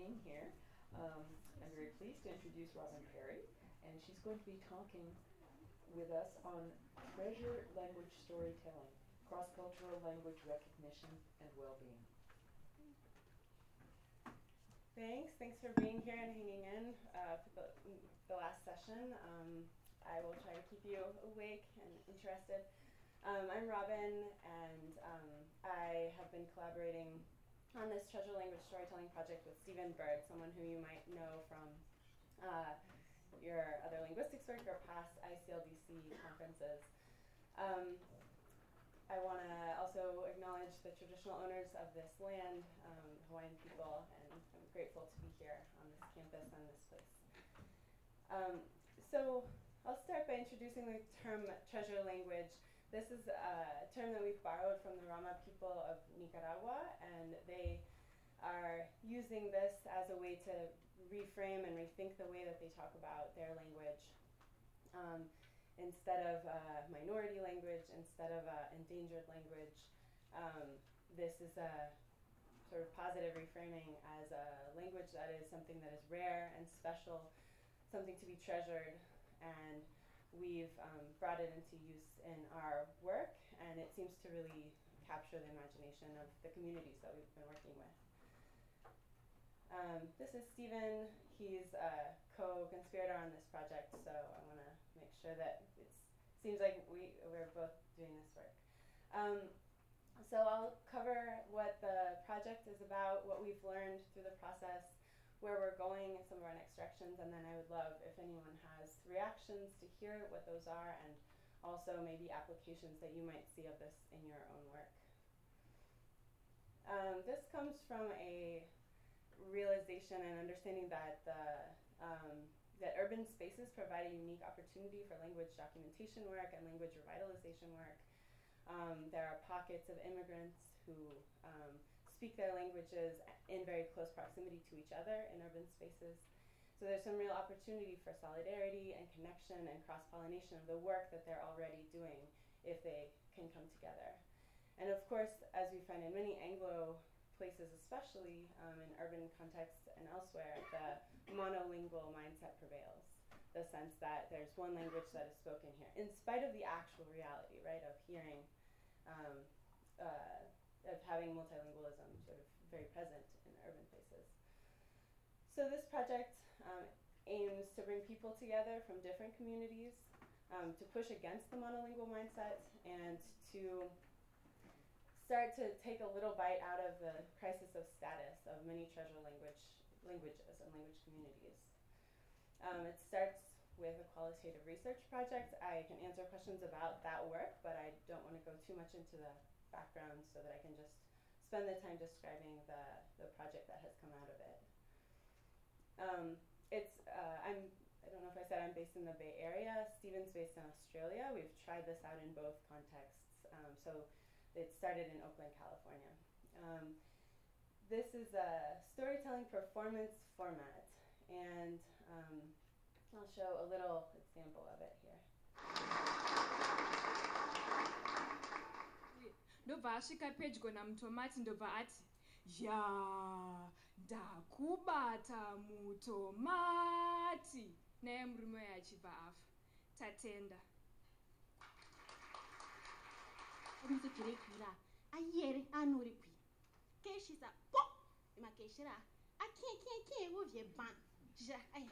being here. I'm very pleased to introduce Robin Perry, and she's going to be talking with us on treasure language storytelling, cross-cultural language recognition, and well-being. Thanks for being here and hanging in for the last session. I will try to keep you awake and interested. I'm Robin, and I have been collaborating on this treasure language storytelling project with Stephen Bird, someone who you might know from your other linguistics work or past ICLDC conferences. I want to also acknowledge the traditional owners of this land, Hawaiian people, and I'm grateful to be here on this campus and this place. So I'll start by introducing the term treasure language. This is a term that we've borrowed from the Rama people of Nicaragua, and they are using this as a way to reframe and rethink the way that they talk about their language. Instead of minority language, instead of endangered language, this is a sort of positive reframing as a language that is something that is rare and special, something to be treasured, and we've brought it into use in our work, and it seems to really capture the imagination of the communities that we've been working with. This is Stephen. He's a co-conspirator on this project, so I want to make sure that it seems like we're both doing this work. So I'll cover what the project is about, what we've learned through the process, where we're going, some of our next directions, and then I would love if anyone has reactions to hear what those are, and also maybe applications that you might see of this in your own work. This comes from a realization and understanding that that urban spaces provide a unique opportunity for language documentation work and language revitalization work. There are pockets of immigrants who speak their languages in very close proximity to each other in urban spaces. So there's some real opportunity for solidarity and connection and cross-pollination of the work that they're already doing if they can come together. And of course, as we find in many Anglo places, especially in urban contexts and elsewhere, the monolingual mindset prevails. The sense that there's one language that is spoken here, in spite of the actual reality, right, of hearing, of having multilingualism sort of very present in urban places. So this project aims to bring people together from different communities, to push against the monolingual mindset, and to start to take a little bite out of the crisis of status of many treasure languages and language communities. It starts with a qualitative research project. I can answer questions about that work, but I don't want to go too much into the background so that I can just spend the time describing the project that has come out of it. I don't know if I said I'm based in the Bay Area. Stephen's based in Australia. We've tried this out in both contexts. So it started in Oakland, California. This is a storytelling performance format, and I'll show a little example of it here. Ndobva asvika pedyo namutomati ndobva ati, ya ndakubata mutomati, naye murume uyu achibva afa. Tatenda. Muzokirekira ayere anorikwi keshisa po imakeshira akie wovye ban ja ay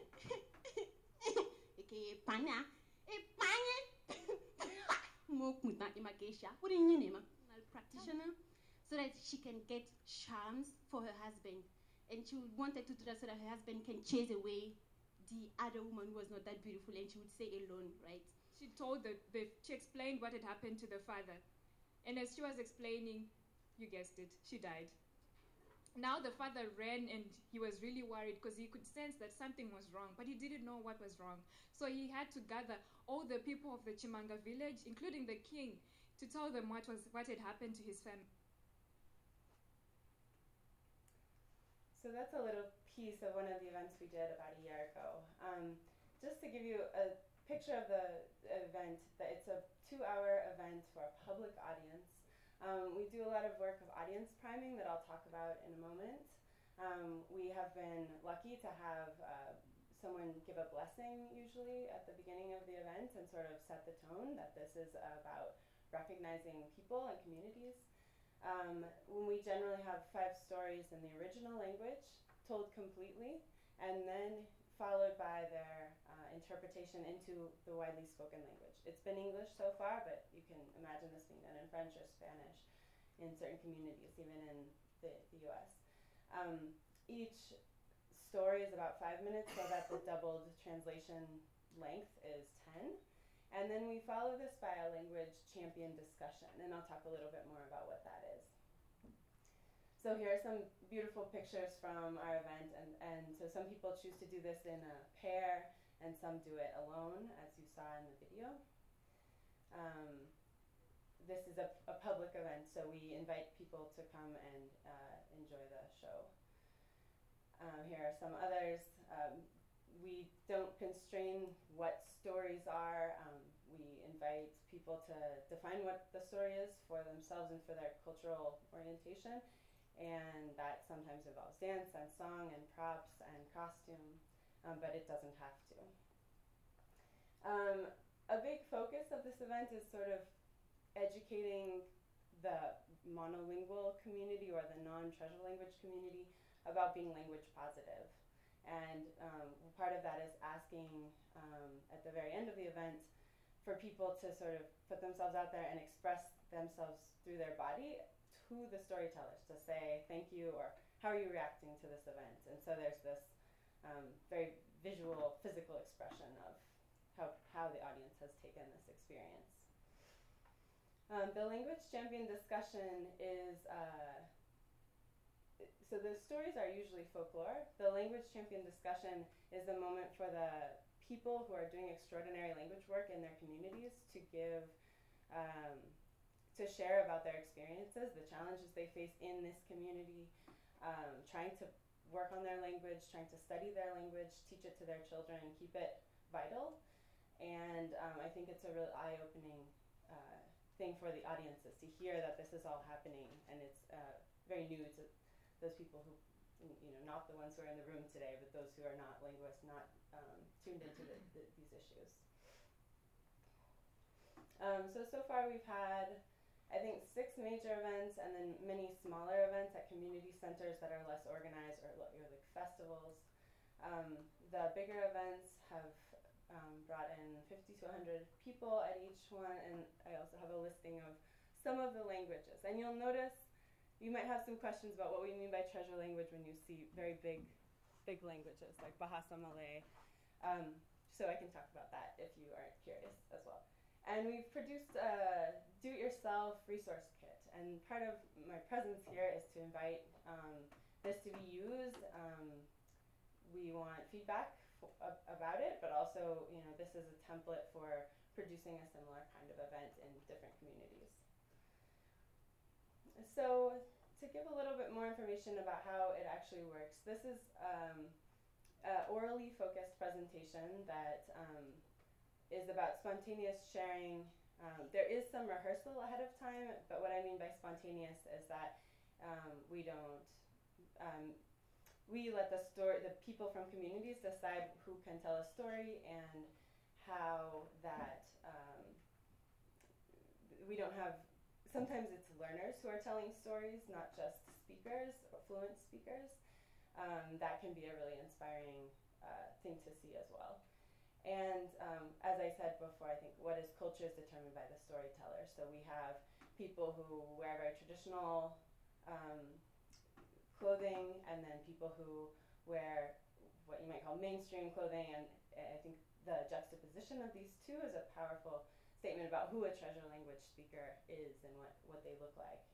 eke pana e panye mo kunta imakesha uri nyinema practitioner so that she can get charms for her husband, and she wanted to do that so that her husband can chase away the other woman who was not that beautiful, and she would stay alone, right? She explained what had happened to the father. And as she was explaining, you guessed it, she died. Now the father ran, and he was really worried because he could sense that something was wrong, but he didn't know what was wrong. So he had to gather all the people of the Chimanga village, including the king, to tell them what had happened to his family. So that's a little piece of one of the events we did about a year ago. Just to give you a picture of the event, that it's a 2-hour event for a public audience. We do a lot of work of audience priming that I'll talk about in a moment. We have been lucky to have someone give a blessing usually at the beginning of the event and sort of set the tone that this is about recognizing people and communities. When we generally have 5 stories in the original language told completely, and then followed by their interpretation into the widely spoken language. It's been English so far, but you can imagine this being done in French or Spanish in certain communities, even in the US. Each story is about 5 minutes, so that the doubled translation length is 10. And then we follow this by a language champion discussion, and I'll talk a little bit more about what that is. So here are some beautiful pictures from our event, and so some people choose to do this in a pair, and some do it alone, as you saw in the video. This is a public event, so we invite people to come and enjoy the show. Here are some others. We don't constrain what stories are. We invite people to define what the story is for themselves and for their cultural orientation. And that sometimes involves dance and song and props and costume, but it doesn't have to. A big focus of this event is sort of educating the monolingual community or the non-treasure language community about being language positive. And part of that is asking at the very end of the event for people to sort of put themselves out there and express themselves through their body to the storytellers, to say thank you or how are you reacting to this event. And so there's this very visual, physical expression of how the audience has taken this experience. The language champion discussion is so the stories are usually folklore. The language champion discussion is the moment for the people who are doing extraordinary language work in their communities to give, to share about their experiences, the challenges they face in this community, trying to work on their language, trying to study their language, teach it to their children, keep it vital. And I think it's a real eye-opening thing for the audiences to hear that this is all happening, and it's very new to those people who, not the ones who are in the room today, but those who are not linguists, not tuned into these issues. So far we've had, I think, 6 major events and then many smaller events at community centers that are less organized or like festivals. The bigger events have brought in 50 to 100 people at each one, and I also have a listing of some of the languages. And you'll notice you might have some questions about what we mean by treasure language when you see very big languages like Bahasa Malay. So I can talk about that if you are curious as well. And we've produced a do-it-yourself resource kit. And part of my presence here is to invite this to be used. We want feedback about it, but also, this is a template for producing a similar kind of event in different communities. So to give a little bit more information about how it actually works, this is an orally focused presentation that is about spontaneous sharing. There is some rehearsal ahead of time, but what I mean by spontaneous is that we let the people from communities decide who can tell a story and how that, we don't have, sometimes it's learners who are telling stories, not just speakers, or fluent speakers. That can be a really inspiring thing to see as well. And as I said before, I think what is culture is determined by the storyteller. So we have people who wear very traditional clothing, and then people who wear what you might call mainstream clothing, and I think the juxtaposition of these two is a powerful statement about who a treasure language speaker is and what they look like.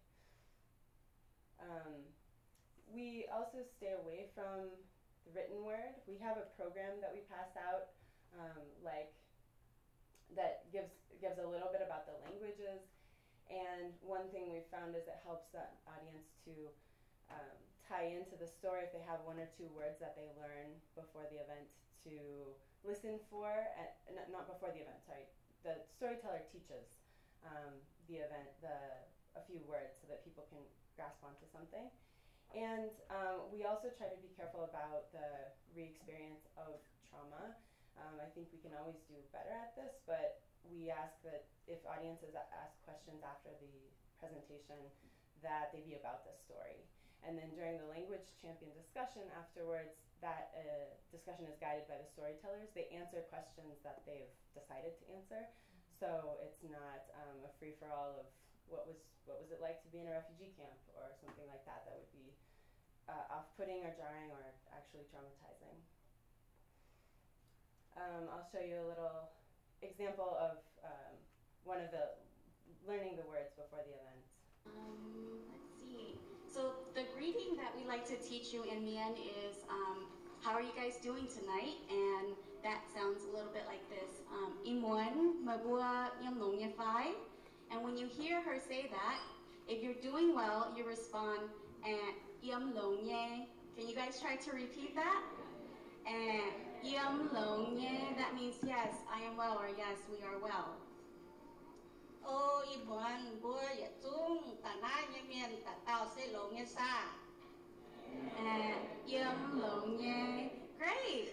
We also stay away from the written word. We have a program that we pass out that gives a little bit about the languages, and one thing we've found is it helps the audience to tie into the story if they have 1 or 2 words that they learn before the event to listen for, not before the event, sorry. The storyteller teaches the event a few words so that people can grasp onto something. And we also try to be careful about the re-experience of trauma. I think we can always do better at this, but we ask that if audiences ask questions after the presentation, that they be about the story. And then during the language champion discussion afterwards, that discussion is guided by the storytellers. They answer questions that they've decided to answer. So it's not a free-for-all of what was it like to be in a refugee camp or something like that. That would be off-putting or jarring or actually traumatizing. I'll show you a little example of one of the learning the words before the event. Let's see. So the greeting that we like to teach you in Mien is, how are you guys doing tonight? And that sounds a little bit like this. Imwan, mabua, yam long fai. And when you hear her say that, if you're doing well, you respond, and yam long ye. Can you guys try to repeat that? And yam long ye, that means yes, I am well, or yes, we are well. Ô y buồn bùa ya chung ta na ya miền ta tao sẽ lộn ya sa. And yum long ye. Great.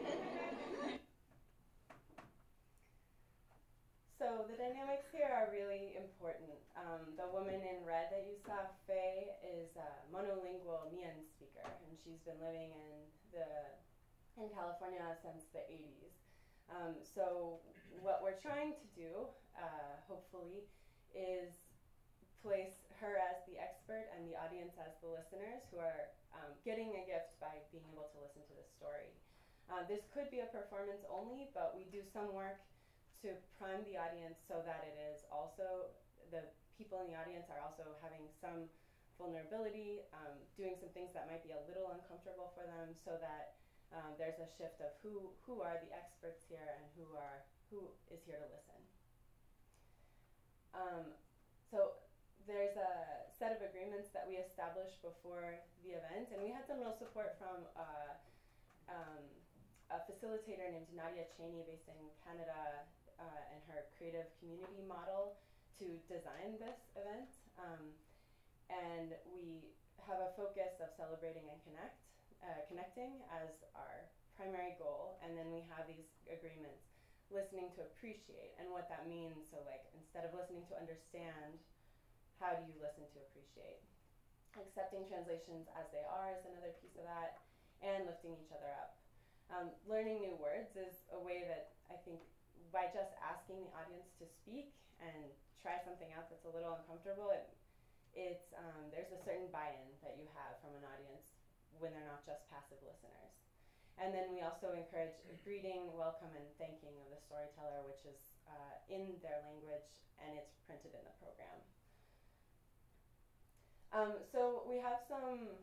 So the dynamics here are really important. The woman in red that you saw, Faye, is a monolingual Mien speaker, and she's been living in California since the 80s. So what we're trying to do, hopefully, is place her as the expert and the audience as the listeners who are getting a gift by being able to listen to this story. This could be a performance only, but we do some work to prime the audience so that it is also, the people in the audience are also having some vulnerability, doing some things that might be a little uncomfortable for them, so that there's a shift of who are the experts here and who is here to listen. So there's a set of agreements that we established before the event, and we had some real support from a facilitator named Nadia Cheney based in Canada and her creative community model to design this event. And we have a focus of celebrating and connecting as our primary goal, and then we have these agreements, listening to appreciate, and what that means. So like, instead of listening to understand, how do you listen to appreciate? Accepting translations as they are is another piece of that, and lifting each other up. Learning new words is a way that I think, by just asking the audience to speak and try something out that's a little uncomfortable, there's a certain buy-in that you have from an audience when they're not just passive listeners. And then we also encourage greeting, welcome, and thanking of the storyteller, which is in their language, and it's printed in the program. So we have some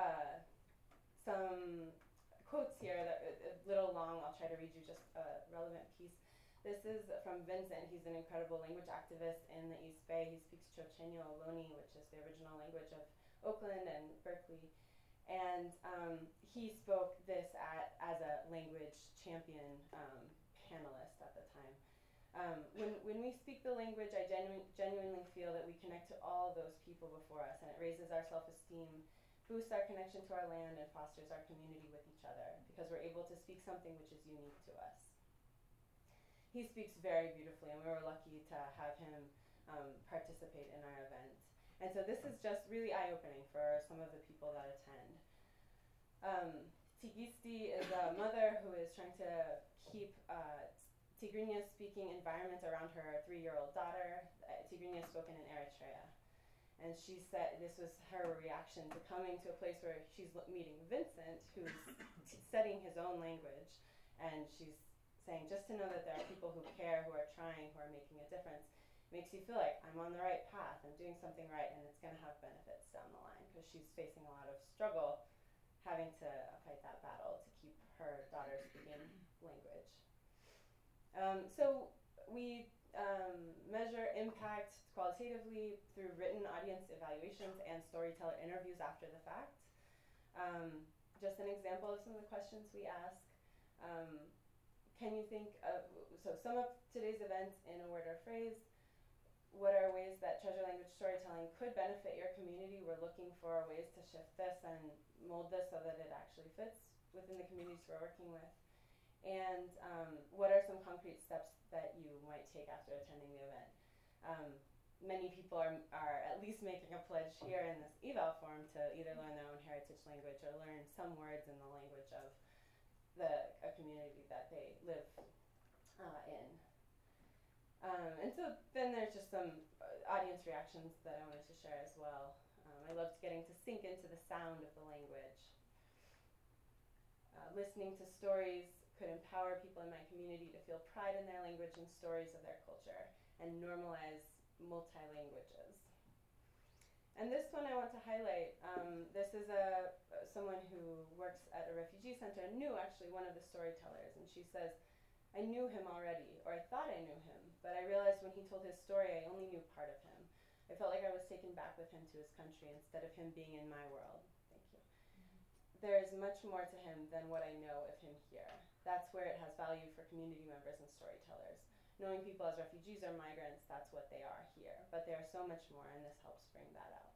quotes here that a little long. I'll try to read you just a relevant piece. This is from Vincent. He's an incredible language activist in the East Bay. He speaks Chochenyo Ohlone, which is the original language of Oakland and Berkeley. And he spoke this as a language champion panelist at the time. When we speak the language, I genuinely feel that we connect to all those people before us, and it raises our self-esteem, boosts our connection to our land, and fosters our community with each other, because we're able to speak something which is unique to us. He speaks very beautifully, and we were lucky to have him participate in our event. And so this is just really eye-opening for some of the people that attend. Tigisti is a mother who is trying to keep Tigrinya-speaking environment around her 3-year-old daughter. Tigrinya is spoken in Eritrea. And she said this was her reaction to coming to a place where she's meeting Vincent, who's studying his own language. And she's saying, just to know that there are people who care, who are trying, who are making a difference, makes you feel like I'm on the right path, I'm doing something right, and it's going to have benefits down the line, because she's facing a lot of struggle having to fight that battle to keep her daughter speaking language. So we measure impact qualitatively through written audience evaluations and storyteller interviews after the fact. Just an example of some of the questions we ask. Can you think of, so sum up today's events in a word or phrase. what are ways that treasure language storytelling could benefit your community. We're looking for ways to shift this and mold this so that it actually fits within the communities we're working with. And what are some concrete steps that you might take after attending the event? Many people are at least making a pledge here in this eval form to either learn their own heritage language or learn some words in the language of a community that they live in. And so then there's just some audience reactions that I wanted to share as well. I loved getting to sink into the sound of the language. Listening to stories could empower people in my community to feel pride in their language and stories of their culture and normalize multi-languages. And this one I want to highlight. This is someone who works at a refugee center and knew actually one of the storytellers, and she says, I knew him already, or I thought I knew him, but I realized when he told his story I only knew part of him. I felt like I was taken back with him to his country instead of him being in my world. Thank you. There is much more to him than what I know of him here. That's where it has value for community members and storytellers. Knowing people as refugees or migrants, that's what they are here. But they are so much more, and this helps bring that out.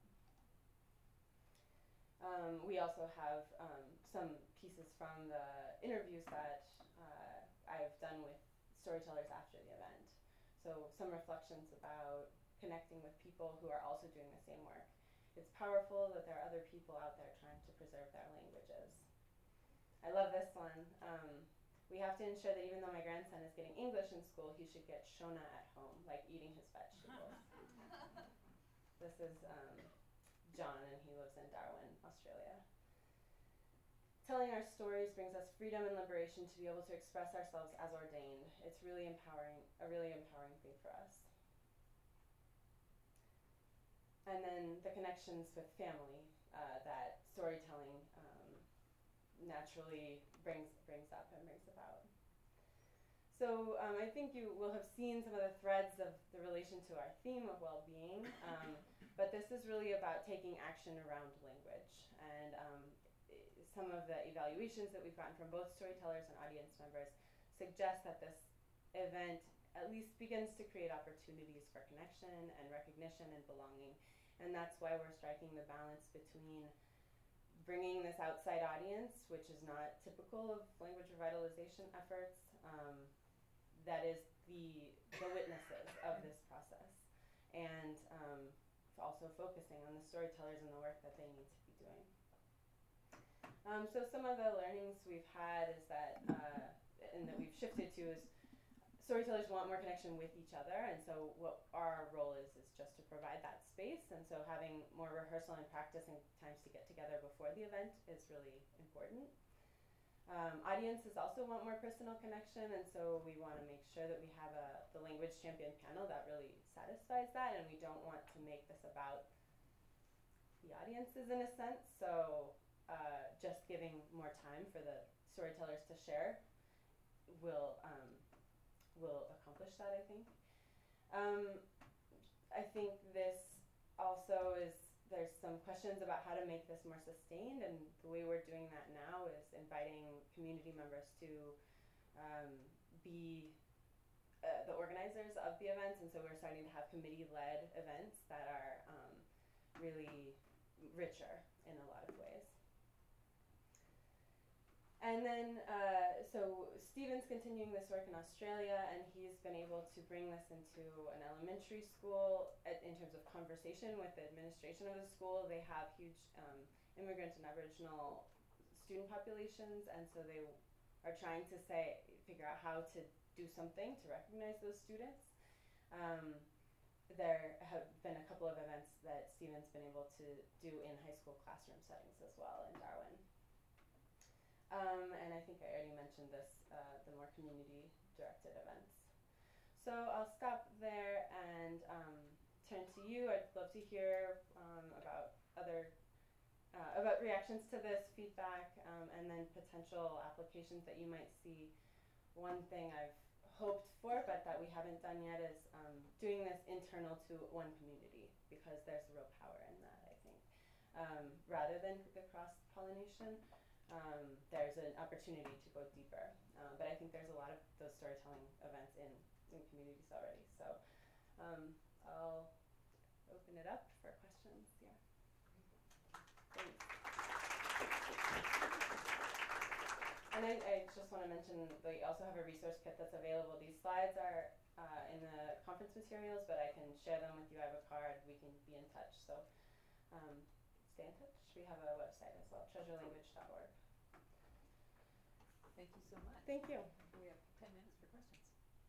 We also have some pieces from the interviews that I've done with storytellers after the event. So some reflections about connecting with people who are also doing the same work. It's powerful that there are other people out there trying to preserve their languages. I love this one. We have to ensure that even though my grandson is getting English in school, he should get Shona at home, like eating his vegetables. This is John, and he lives in Darwin, Australia. Telling our stories brings us freedom and liberation to be able to express ourselves as ordained. It's really empowering, a really empowering thing for us. And then the connections with family that storytelling naturally brings up and brings about. So I think you will have seen some of the threads of the relation to our theme of well-being, but this is really about taking action around language. And some of the evaluations that we've gotten from both storytellers and audience members suggest that this event at least begins to create opportunities for connection and recognition and belonging. And that's why we're striking the balance between bringing this outside audience, which is not typical of language revitalization efforts, that is the witnesses of this process, and also focusing on the storytellers and the work that they need to be doing. So some of the learnings we've had is that, and that we've shifted to, is storytellers want more connection with each other, and so what our role is just to provide that space, and so having more rehearsal and practice and times to get together before the event is really important. Audiences also want more personal connection, and so we want to make sure that we have the language champion panel that really satisfies that, and we don't want to make this about the audiences in a sense, so just giving more time for the storytellers to share will accomplish that, I think. I think this also is, there's some questions about how to make this more sustained, and the way we're doing that now is inviting community members to be the organizers of the events, and so we're starting to have committee-led events that are really richer in a lot of ways. And then, so Stephen's continuing this work in Australia, and he's been able to bring this into an elementary school in terms of conversation with the administration of the school. They have huge immigrant and Aboriginal student populations, and so they are trying to figure out how to do something to recognize those students. There have been a couple of events that Stephen's been able to do in high school classroom settings as well in Darwin. And I think I already mentioned this, the more community-directed events. So I'll stop there and turn to you. I'd love to hear about about reactions to this feedback, and then potential applications that you might see. One thing I've hoped for, but that we haven't done yet, is doing this internal to one community, because there's real power in that, I think. Rather than the cross-pollination, there's an opportunity to go deeper. But I think there's a lot of those storytelling events in communities already. So I'll open it up for questions. Yeah. Thanks. And I just want to mention that we also have a resource kit that's available. These slides are in the conference materials, but I can share them with you. I have a card. We can be in touch. So stay in touch. We have a website as well, treasurelanguage.org. Thank you so much. Thank you. We have 10 minutes for questions.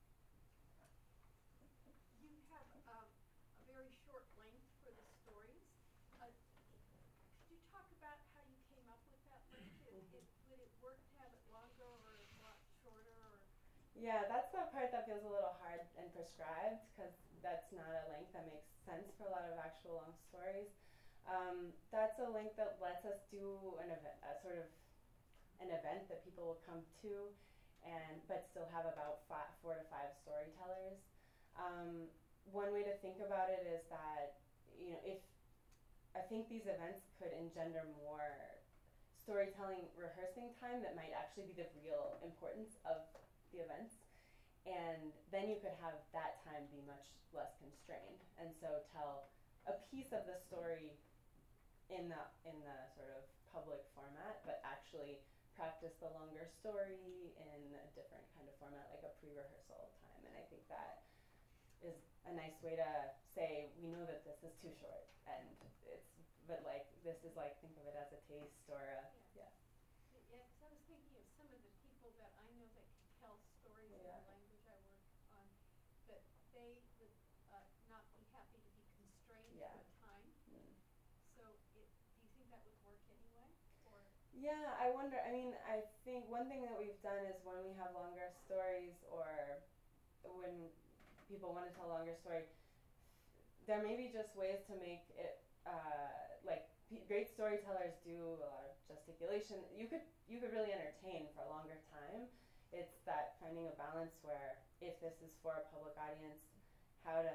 You have a very short length for the stories. Could you talk about how you came up with that length? Would it work to have it longer or a lot shorter? Or? Yeah, that's the part that feels a little hard and prescribed, because that's not a length that makes sense for a lot of actual long stories. That's a length that lets us do an event, an event that people will come to, but still have about 4 to 5 storytellers. One way to think about it is that, if I think these events could engender more storytelling rehearsing time that might actually be the real importance of the events, and then you could have that time be much less constrained, and so tell a piece of the story in the sort of public format, but actually practice the longer story in a different kind of format, like a pre-rehearsal time. And I think that is a nice way to say, we know that this is too short, but like this is like, think of it as a taste or a, Yeah, because I was thinking of some of the people that I know that can tell stories in the language I work on, that they would not be happy to be constrained to a time. So do you think that would work anyway? Or? Yeah, I wonder. I mean, I think one thing that we've done is when we have longer stories, or when people want to tell a longer story, there may be just ways to make it, great storytellers do a lot of gesticulation. You could really entertain for a longer time. It's that finding a balance where, if this is for a public audience, how to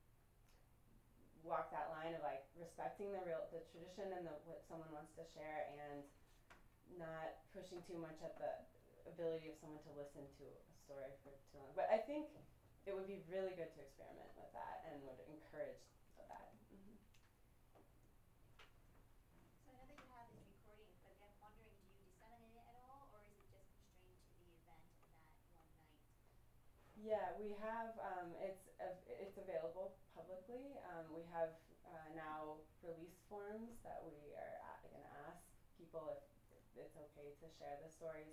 walk that line of like respecting the tradition and what someone wants to share, and not pushing too much at the ability of someone to listen to a story for too long. But I think it would be really good to experiment with that, and would encourage that. Mm-hmm. So I know that you have these recordings, but I'm wondering, do you disseminate it at all, or is it just constrained to the event and that one night? Yeah, we have, it's available publicly. We have now release forms that we are going to ask people if it's okay to share the stories.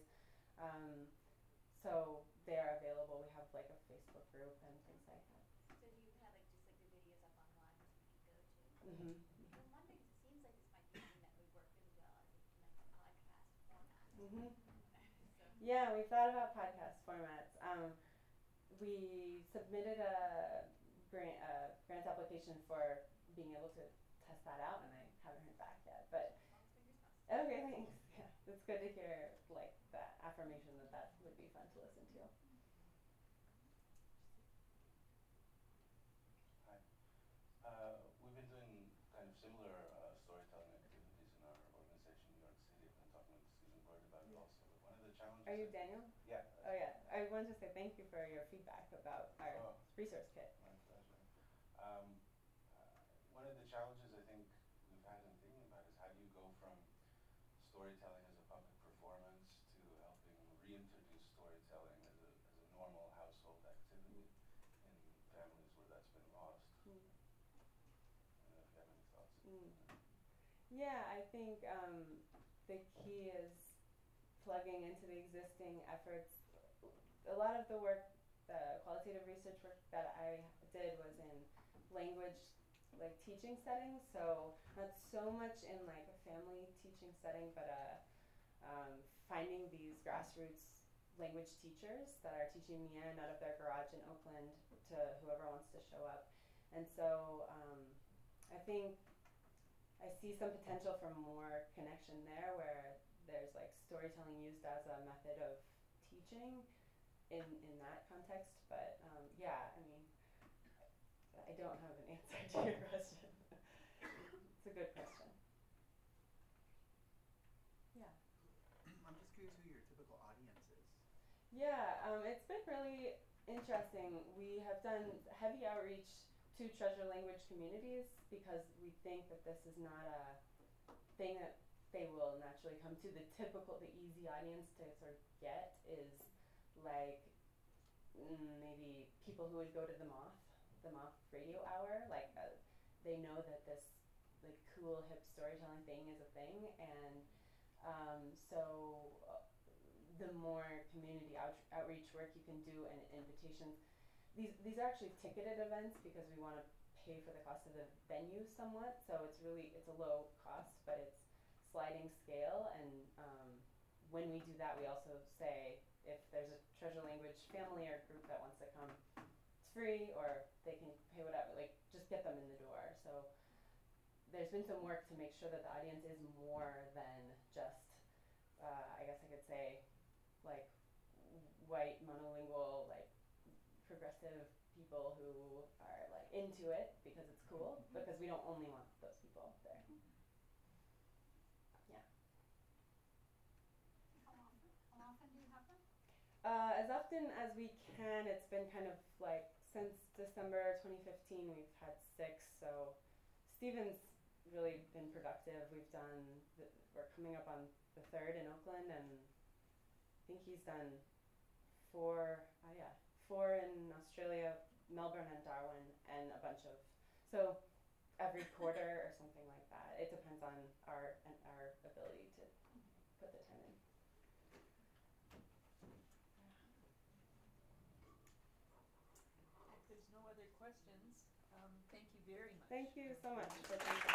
So they are available. We have like a Facebook group and things like that. So do you have like just like the videos up online that you could go to? Mm-hmm. I'm wondering, 'cause it seems like this might be something that would work really well as like a podcast format. Mm-hmm. So. Yeah, we've thought about podcast formats. We submitted a grant application for being able to test that out, and I haven't heard back yet. But okay, thanks. Yeah, it's good to hear like that affirmation that would be fun to listen to. Hi. We've been doing kind of similar storytelling activities in our organization, New York City. I've been talking with Stephen Bird about it also. But one of the challenges. Are you Daniel? Yeah. Oh yeah. I wanted to say thank you for your feedback about our resource kit. My pleasure. One of the challenges I think we've had in thinking about is, how do you go from storytelling as a public performance to helping reintroduce storytelling as a normal household activity in families where that's been lost. I don't know if you have any thoughts. Yeah, I think the key is plugging into the existing efforts. A lot of the work, the qualitative research work that I did, was in language like teaching settings, so not so much in like a family teaching setting, but finding these grassroots language teachers that are teaching Mian out of their garage in Oakland to whoever wants to show up. And so I think I see some potential for more connection there, where there's like storytelling used as a method of teaching in that context. But yeah, I mean, I don't have an answer to your question. It's a good question. Yeah. I'm just curious who your typical audience is. Yeah, it's been really interesting. We have done heavy outreach to treasure language communities, because we think that this is not a thing that they will naturally come to. The easy audience to sort of get is like maybe people who would go to the Moth radio hour. Like they know that this like cool hip storytelling thing is a thing, and the more community outreach work you can do and invitations. These are actually ticketed events because we want to pay for the cost of the venue somewhat. So it's a low cost, but it's sliding scale. And when we do that, we also say if there's a treasure language family or group that wants to come, it's free, or they can pay whatever. Like just get them in the door. So there's been some work to make sure that the audience is more than just, I guess I could say, like white monolingual, like progressive people who are like into it because it's cool, because we don't only want those people there. Yeah. How often do you have them? As often as we can. It's been kind of like since December 2015 we've had 6, so Stephen's really been productive. We're coming up on the 3rd in Oakland, and I think he's done 4 in Australia, Melbourne and Darwin, and a bunch of, so every quarter or something like that. It depends on our ability to put the time in. If there's no other questions, thank you very much. Thank you so much for coming.